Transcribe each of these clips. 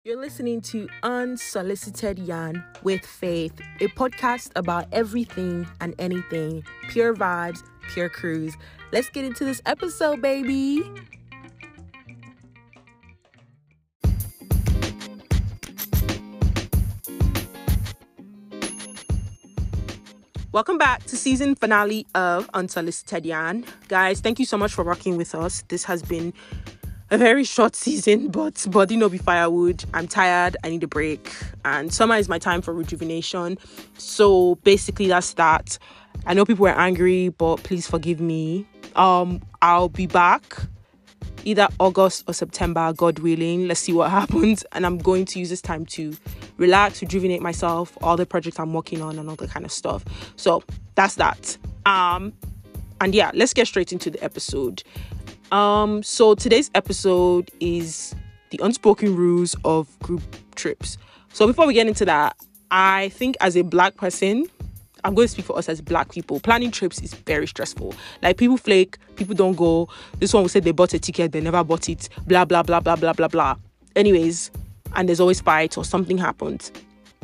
You're listening to Unsolicited Yarn with Faith, a podcast about everything and anything, pure vibes, pure cruise. Let's get into this episode, baby. Welcome back to season finale of Unsolicited Yarn. Guys, thank you so much for rocking with us. This has been a very short season, but body no be firewood. I'm tired. I need a break. And summer is my time for rejuvenation. So basically that's that. I know people were angry, but please forgive me. I'll be back either August or September, God willing. Let's see what happens. And I'm going to use this time to relax, rejuvenate myself, all the projects I'm working on and all that kind of stuff. So that's that. And yeah, let's get straight into the episode. So today's episode is the unspoken rules of group trips. So before we get into that, I think as a Black person, I'm going to speak for us as Black people. Planning trips is very stressful. Like, people flake, people don't go. This one will say they bought a ticket, they never bought it, blah, blah, blah, blah, blah, blah, blah. Anyways, and there's always fights or something happened.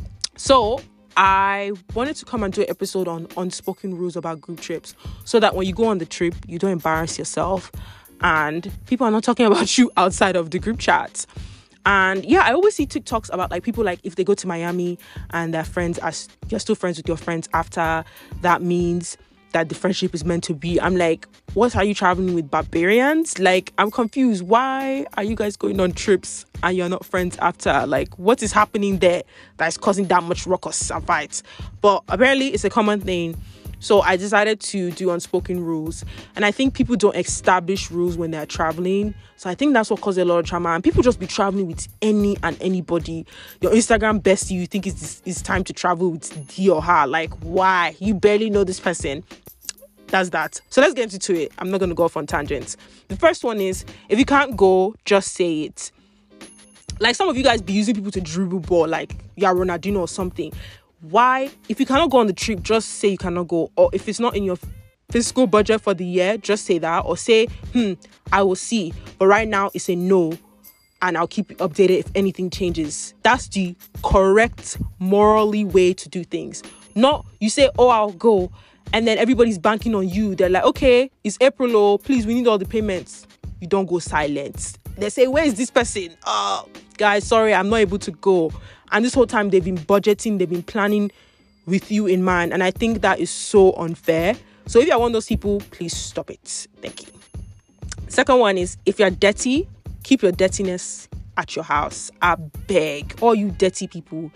So I wanted to come and do an episode on unspoken rules about group trips so that when you go on the trip, you don't embarrass yourself and people are not talking about you outside of the group chat. And yeah, I always see TikToks about like people, like if they go to Miami and their friends are, you're still friends with your friends after, that means that the friendship is meant to be. I'm like, what, are you traveling with barbarians? Like, I'm confused. Why are you guys going on trips and you're not friends after? Like, what is happening there that's causing that much ruckus and fights? But apparently it's a common thing. So I decided to do unspoken rules. And I think people don't establish rules when they're traveling. So I think that's what causes a lot of drama. And people just be traveling with any and anybody. Your Instagram bestie, you think it's time to travel with he or her. Like, why? You barely know this person. That's that. So let's get into it. I'm not going to go off on tangents. The first one is, if you can't go, just say it. Like, some of you guys be using people to dribble ball, like you're Ronaldinho or something. Why? If you cannot go on the trip, just say you cannot go. Or if it's not in your fiscal budget for the year, just say that. Or say, I will see. But right now, it's a no. And I'll keep you updated if anything changes. That's the correct, morally way to do things. Not you say, oh, I'll go. And then everybody's banking on you. They're like, okay, it's April. Oh, please, we need all the payments. You don't go silent. They say, where is this person? Oh, guys, sorry, I'm not able to go. And this whole time they've been budgeting, they've been planning with you in mind. And I think that is so unfair. So if you're one of those people, please stop it. Thank you. Second one is, if you're dirty, keep your dirtiness at your house. I beg. All you dirty people.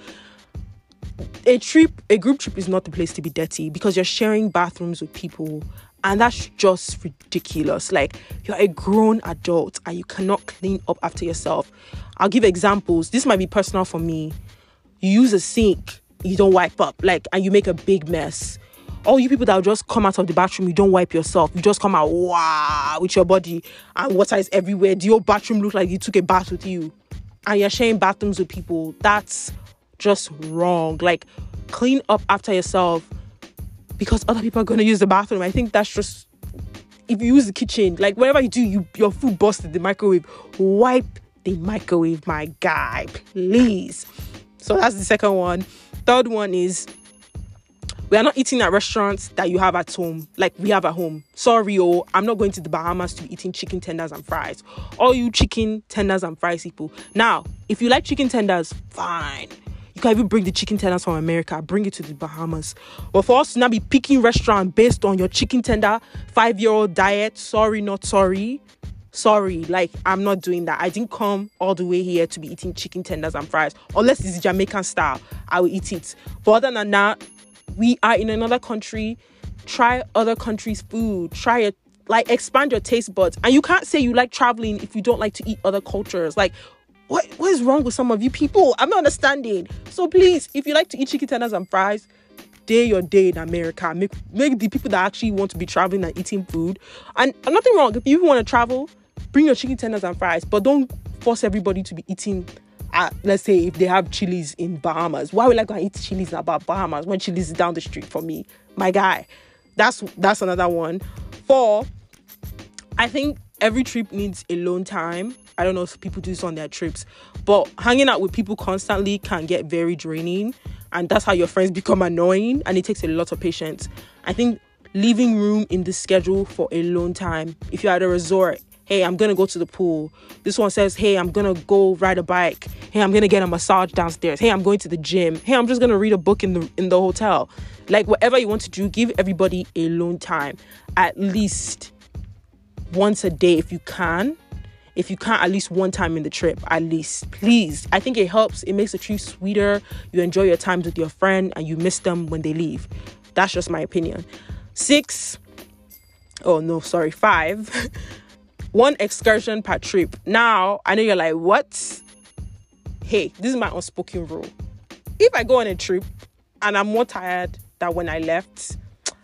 A group trip is not the place to be dirty because you're sharing bathrooms with people. And that's just ridiculous. Like, you're a grown adult and you cannot clean up after yourself. I'll give examples. This might be personal for me. You use a sink, you don't wipe up, like, and you make a big mess. All you people that will just come out of the bathroom, you don't wipe yourself. You just come out, wow, with your body and water is everywhere. The whole bathroom look like you took a bath with you. And you're sharing bathrooms with people. That's just wrong. Like, clean up after yourself because other people are going to use the bathroom. I think that's just, if you use the kitchen, like whatever you do, your food busted the microwave, wipe the microwave, my guy, please. So that's the second one. Third one is, we are not eating at restaurants that you have at home, like we have at home. Sorry, I'm not going to the Bahamas to be eating chicken tenders and fries. All you chicken tenders and fries people. Now, if you like chicken tenders, fine. You can even bring the chicken tenders from America, bring it to the Bahamas. But for us to not be picking restaurant based on your chicken tender 5-year-old diet, sorry, not sorry. Sorry, like, I'm not doing that. I didn't come all the way here to be eating chicken tenders and fries. Unless it's Jamaican style, I will eat it. But other than that, we are in another country. Try other countries' food. Try it. Like, expand your taste buds. And you can't say you like traveling if you don't like to eat other cultures. Like, what is wrong with some of you people? I'm not understanding. So please, if you like to eat chicken tenders and fries, day your day in America. Make the people that actually want to be traveling and eating food. And nothing wrong. If you want to travel, bring your chicken tenders and fries. But don't force everybody to be eating, let's say, if they have Chili's in Bahamas. Why would I go and eat Chili's in Bahamas when Chili's is down the street from me? My guy. That's another one. 4, I think every trip needs alone time. I don't know if people do this on their trips, but hanging out with people constantly can get very draining, and that's how your friends become annoying, and it takes a lot of patience. I think leaving room in the schedule for alone time. If you're at a resort, hey, I'm gonna go to the pool. This one says, hey, I'm gonna go ride a bike. Hey, I'm gonna get a massage downstairs. Hey, I'm going to the gym. Hey, I'm just gonna read a book in the hotel. Like, whatever you want to do, give everybody alone time at least once a day if you can. If you can't, at least one time in the trip, at least, please. I think it helps. It makes the trip sweeter. You enjoy your times with your friend and you miss them when they leave. That's just my opinion. 5. One excursion per trip. Now, I know you're like, what? Hey, this is my unspoken rule. If I go on a trip and I'm more tired than when I left,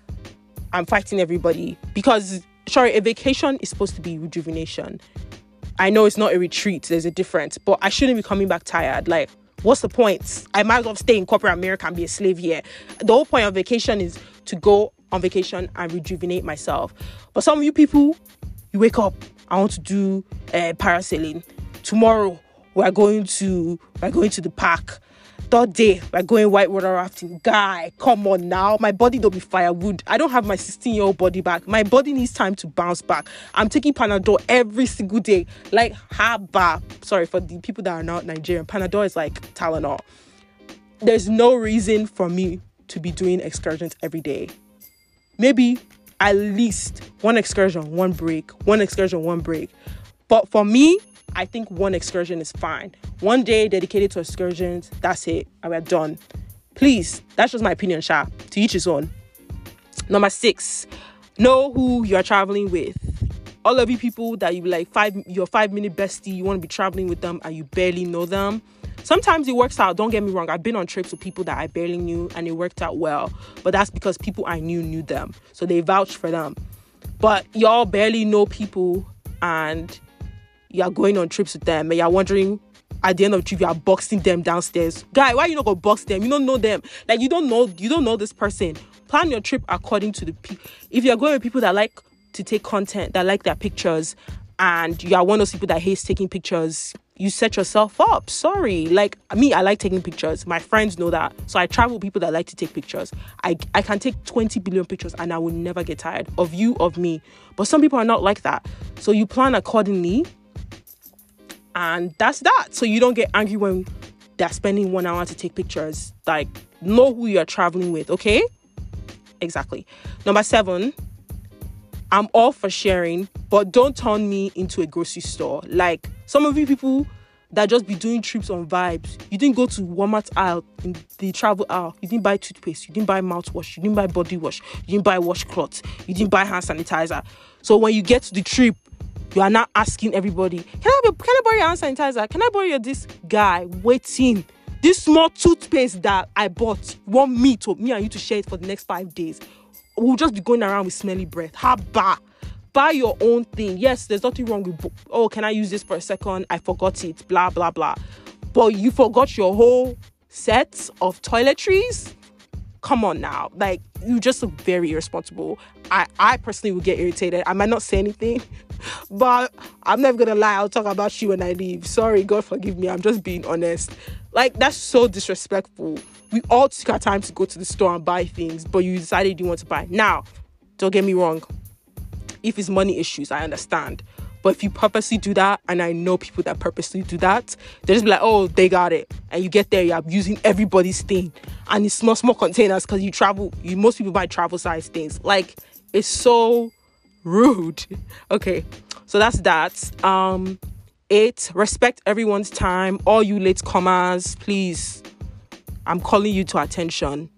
I'm fighting everybody. Because, sorry, a vacation is supposed to be rejuvenation. I know it's not a retreat. There's a difference. But I shouldn't be coming back tired. Like, what's the point? I might as well stay in corporate America and be a slave here. The whole point of vacation is to go on vacation and rejuvenate myself. But some of you people, you wake up, I want to do parasailing. Tomorrow, we're going to the park. Third day, we're going whitewater rafting. Guy, come on now. My body don't be firewood. I don't have my 16-year-old body back. My body needs time to bounce back. I'm taking Panadol every single day. Like, haba. Sorry, for the people that are not Nigerian, Panadol is like Tylenol. There's no reason for me to be doing excursions every day. Maybe at least one excursion, one break. One excursion, one break. But for me, I think one excursion is fine. One day dedicated to excursions, that's it. And we're done. Please, that's just my opinion, Sha. To each his own. Number 6, know who you're traveling with. All of you people that you be like your 5-minute bestie, you want to be traveling with them and you barely know them. Sometimes it works out. Don't get me wrong. I've been on trips with people that I barely knew and it worked out well. But that's because people I knew them. So they vouched for them. But y'all barely know people and you're going on trips with them and you're wondering at the end of the trip, you are boxing them downstairs. Guy, why you not gonna box them? You don't know them. Like, you don't know this person. Plan your trip according to the people. If you're going with people that like to take content, that like their pictures, and you are one of those people that hates taking pictures, you set yourself up. Sorry. Like me, I like taking pictures. My friends know that. So I travel with people that like to take pictures. I can take 20 billion pictures and I will never get tired of you, of me. But some people are not like that. So you plan accordingly. And that's that. So you don't get angry when they're spending 1 hour to take pictures. Like, know who you're traveling with, okay? Exactly. Number 7, I'm all for sharing, but don't turn me into a grocery store. Like, some of you people that just be doing trips on vibes. You didn't go to Walmart aisle, in the travel aisle. You didn't buy toothpaste. You didn't buy mouthwash. You didn't buy body wash. You didn't buy washcloths. You didn't buy hand sanitizer. So when you get to the trip, you are not asking everybody, can I borrow your hand sanitizer? Can I borrow your this? Guy, waiting. This small toothpaste that I bought, want me and you to share it for the next 5 days. We'll just be going around with smelly breath. Haba. Buy your own thing. Yes, there's nothing wrong with, can I use this for a second? I forgot it. Blah, blah, blah. But you forgot your whole set of toiletries? Come on now. Like, you just look very irresponsible. I personally would get irritated. I might not say anything, but I'm never gonna lie. I'll talk about you when I leave. Sorry, God forgive me. I'm just being honest. Like, that's so disrespectful. We all took our time to go to the store and buy things, but you decided you didn't want to buy. Now, don't get me wrong. If it's money issues, I understand. But if you purposely do that, and I know people that purposely do that, they just be like, oh, they got it. And you get there, you're using everybody's thing. And it's small containers because most people buy travel size things. Like, it's so rude. Okay, so that's that. 8, respect everyone's time. All you late comers, please. I'm calling you to attention.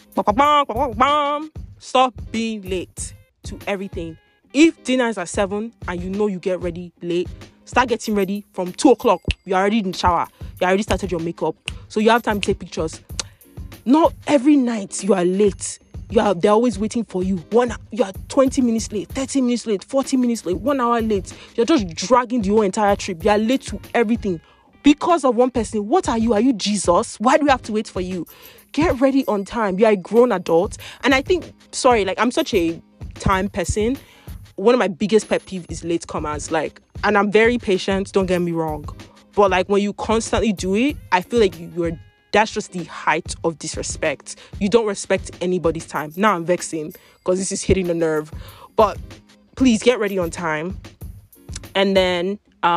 Stop being late to everything. If dinner is at 7 and you know you get ready late, start getting ready from 2 o'clock. You're already in the shower. You already started your makeup. So you have time to take pictures. Not every night you are late. They're always waiting for you. You are 20 minutes late, 30 minutes late, 40 minutes late, 1 hour late. You're just dragging the whole entire trip. You are late to everything because of one person. What are you? Are you Jesus? Why do we have to wait for you? Get ready on time. You are a grown adult. And I think, I'm such a time person. one of my biggest pet peeve is latecomers. Like, and I'm very patient, don't get me wrong. But like when you constantly do it, I feel like that's just the height of disrespect. You don't respect anybody's time. Now I'm vexing because this is hitting the nerve. But please get ready on time. And then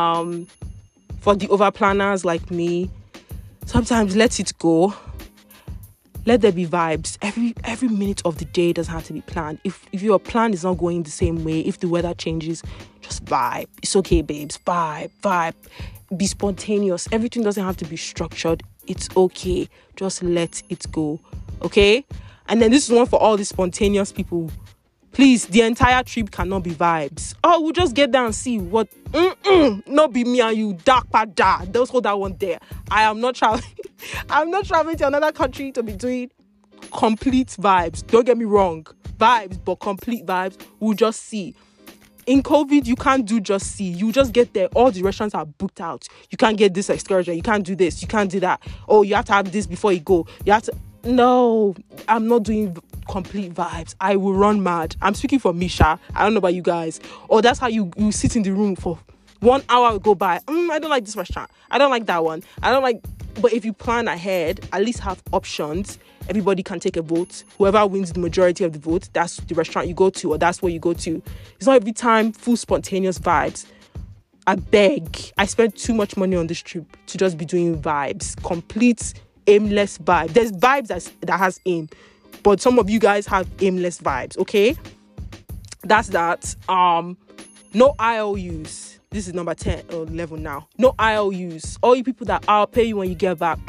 for the overplanners like me, sometimes let it go. Let there be vibes. Every minute of the day doesn't have to be planned. If your plan is not going the same way, if the weather changes, just vibe. It's okay, babes. Vibe. Be spontaneous. Everything doesn't have to be structured. It's okay. Just let it go. Okay? And then this is one for all the spontaneous people. Please, the entire trip cannot be vibes. Oh, we'll just get there and see what. Not be me and you, dark pada. Those hold that one there. I am not traveling. I'm not traveling to another country to be doing complete vibes. Don't get me wrong. Vibes, but complete vibes. We'll just see. In COVID, you can't do just see. You just get there. All the restaurants are booked out. You can't get this excursion. You can't do this. You can't do that. Oh, you have to have this before you go. You have to. No, I'm not doing complete vibes. I will run mad. I'm speaking for Misha. I don't know about you guys. Or that's how you sit in the room for 1 hour will go by. I don't like this restaurant. I don't like that one. I don't like. But if you plan ahead, at least have options. Everybody can take a vote. Whoever wins the majority of the vote, that's the restaurant you go to, or that's where you go to. It's not every time full spontaneous vibes. I beg. I spent too much money on this trip to just be doing vibes. Complete aimless vibe. There's vibes that has aim, but some of you guys have aimless vibes. Okay, that's that. No IOUs. This is number 10 or 11 now. No IOUs. All you people that I'll pay you when you get back.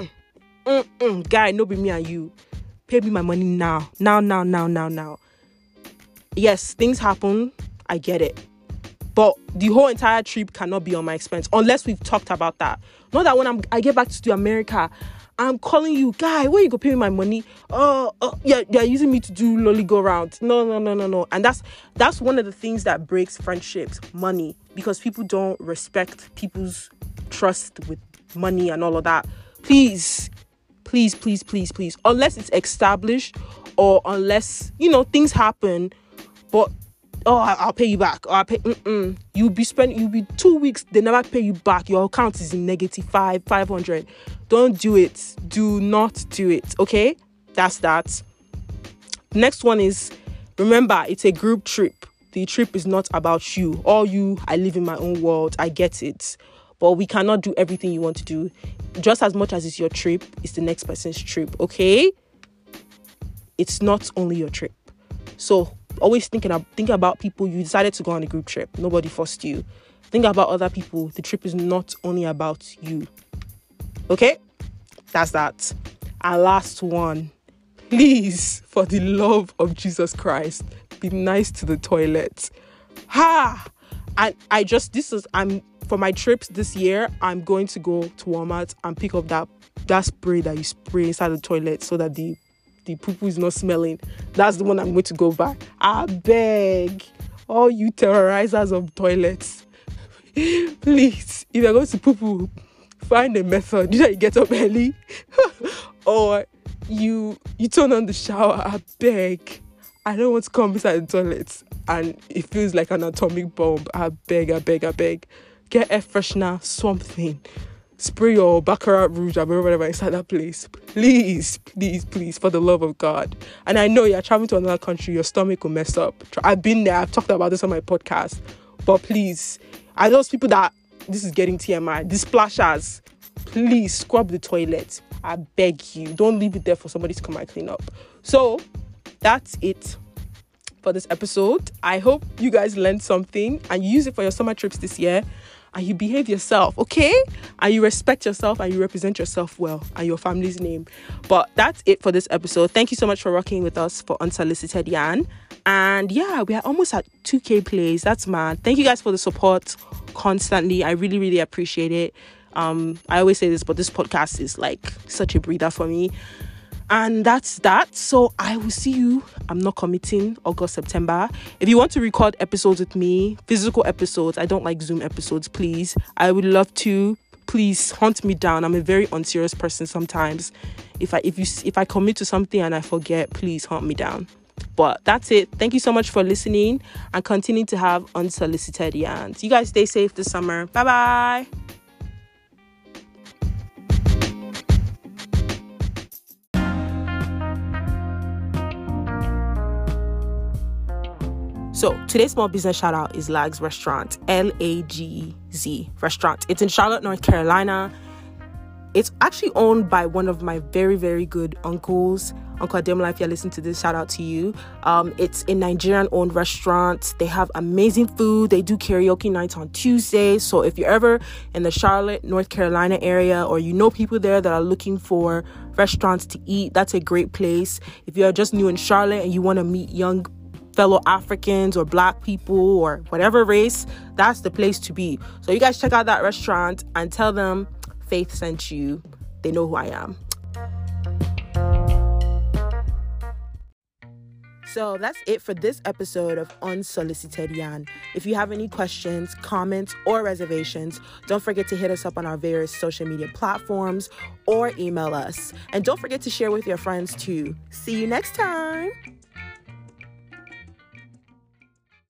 Guy, no be me and you. Pay me my money now. Now. Yes, things happen. I get it. But the whole entire trip cannot be on my expense unless we've talked about that. Not that when I get back to America, I'm calling you, guy, where you go pay me my money? Yeah, they're using me to do lolly go round. No. And that's one of the things that breaks friendships, money, because people don't respect people's trust with money and all of that. Please. Unless it's established or unless, things happen, but I'll pay you back. Or I'll pay. You'll be 2 weeks. They never pay you back. Your account is in negative 500. Don't do it. Do not do it. Okay, that's that. Next one is, remember, it's a group trip. The trip is not about you. I live in my own world. I get it, but we cannot do everything you want to do. Just as much as it's your trip, it's the next person's trip. Okay, it's not only your trip. So always think about people. You decided to go on a group trip. Nobody forced you. Think about other people. The trip is not only about you. Okay? That's that. And last one. Please, for the love of Jesus Christ, be nice to the toilet. And for my trips this year, I'm going to go to Walmart and pick up that spray that you spray inside the toilet so that the poo-poo is not smelling. That's the one I'm going to go buy. I beg all you terrorizers of toilets, please, if you're going to poo-poo, find a method. You get up early or you turn on the shower. I beg. I don't want to come inside the toilet and it feels like an atomic bomb. I beg. Get air freshener, something. Spray your Baccarat Rouge or whatever inside that place. Please, for the love of God. And I know you're traveling to another country, your stomach will mess up. I've been there. I've talked about this on my podcast. But please, I those people that, this is getting TMI, the splashers, please scrub the toilet. I beg you. Don't leave it there for somebody to come and clean up. So, that's it for this episode. I hope you guys learned something and you use it for your summer trips this year. And you behave yourself, okay? And you respect yourself and you represent yourself well and your family's name. But that's it for this episode. Thank you so much for rocking with us for Unsolicited Yarn. And yeah, we are almost at 2K plays. That's mad. Thank you guys for the support constantly. I really, really appreciate it. I always say this, but this podcast is like such a breather for me. And that's that. So I will see you. I'm not committing August, September. If you want to record episodes with me, physical episodes, I don't like Zoom episodes, please. I would love to. Please hunt me down. I'm a very unserious person sometimes. If I commit to something and I forget, please hunt me down. But that's it. Thank you so much for listening and continue to have unsolicited yarns. You guys stay safe this summer. Bye bye. So today's small business shout out is Lagz Restaurant, Lagz Restaurant. It's in Charlotte, North Carolina. It's actually owned by one of my very, very good uncles. Uncle Ademola, if you're listening to this, shout out to you. It's a Nigerian-owned restaurant. They have amazing food. They do karaoke nights on Tuesdays. So if you're ever in the Charlotte, North Carolina area, or you know people there that are looking for restaurants to eat, that's a great place. If you're just new in Charlotte and you want to meet young fellow Africans or Black people or whatever race, that's the place to be. So you guys check out that restaurant and tell them Faith sent you. They know who I am. So that's it for this episode of Unsolicited Yarn. If you have any questions, comments, or reservations, don't forget to hit us up on our various social media platforms or email us. And don't forget to share with your friends too. See you next time.